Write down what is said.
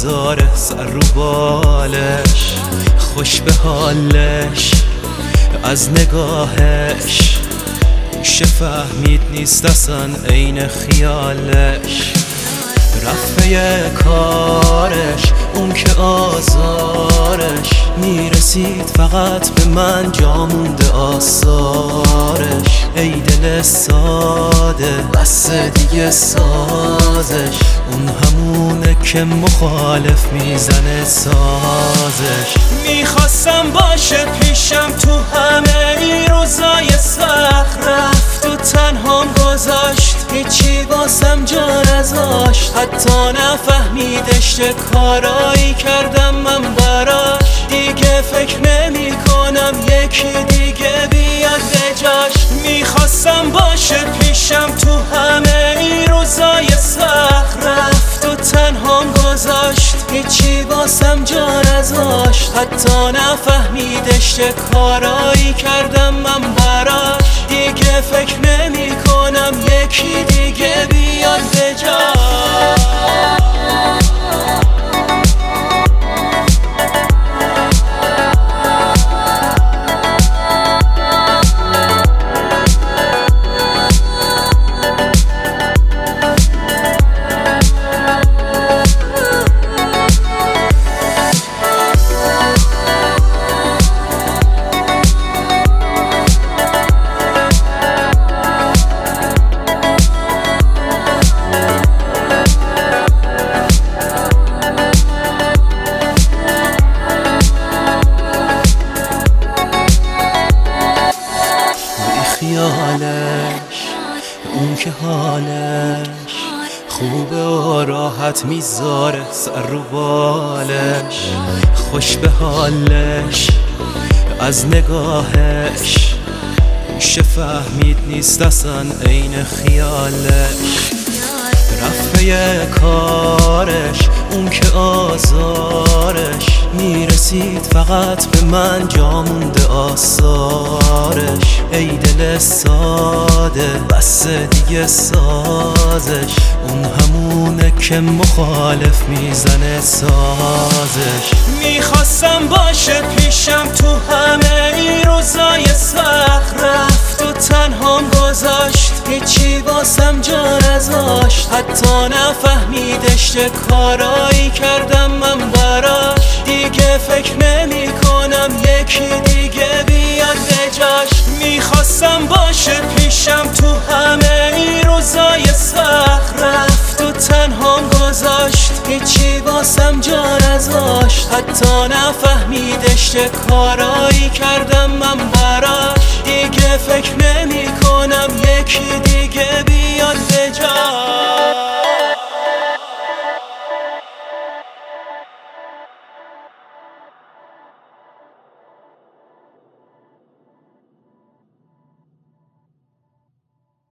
میذاره سر رو بالش، خوش به حالش از نگاهش، میشه فهمید نیست اصلا عین خیالش. رفته کارش اون که آزارش، میرسید فقط به من جا مونده آثارش. ای دل ساده بس دیگه سازش، اون همونه که مخالف میزنه سازش. میخواستم باشه پیشم تو همه این روزای سخت، رفت و تنهام گذاشت، هیچی واسم جا نذاشت. حتی نفهمیدش چه کارایی کردم من براش، دیگه فکر نمی کنم یکی دیگه بیاد به جاش. میخواستم باشه پیشم تو همه این روزای سخت، رفت و تنهام گذاشت، هیچی واسم جا نذاشت. حتی نفهمیدش چه کارایی کردم من براش، دیگه فکر نمی کنم یکی دیگه بیاد به جاش. اون که حالش خوبه و راحت میذاره سر رو بالش، خوش به حالش از نگاهش، میشه فهمید نیست اصلا عین خیالش. رفته کارش اون که آزارش، میرسید فقط به من جا مونده آثارش. ای دل ساده بس دیگه سازش، اون همونه که مخالف میزنه سازش. میخواستم باشه پیشم تو همه این روزای سخت، رفت و تنهام گذاشت، هیچی واسم جا نذاشت. حتی نفهمیدش چه کارایی کردم من براش، دیگه فکر نمی کنم یکی دیگه بیاد به جاش. میخواستم باشه پیشم تو همه این روزای سخت، رفت و تنهام گذاشت، هیچی واسم جا نذاشت. حتی نفهمیدش چه کارایی کردم من براش، دیگه فکر نمی کنم یکی دیگه بیاد به جاش.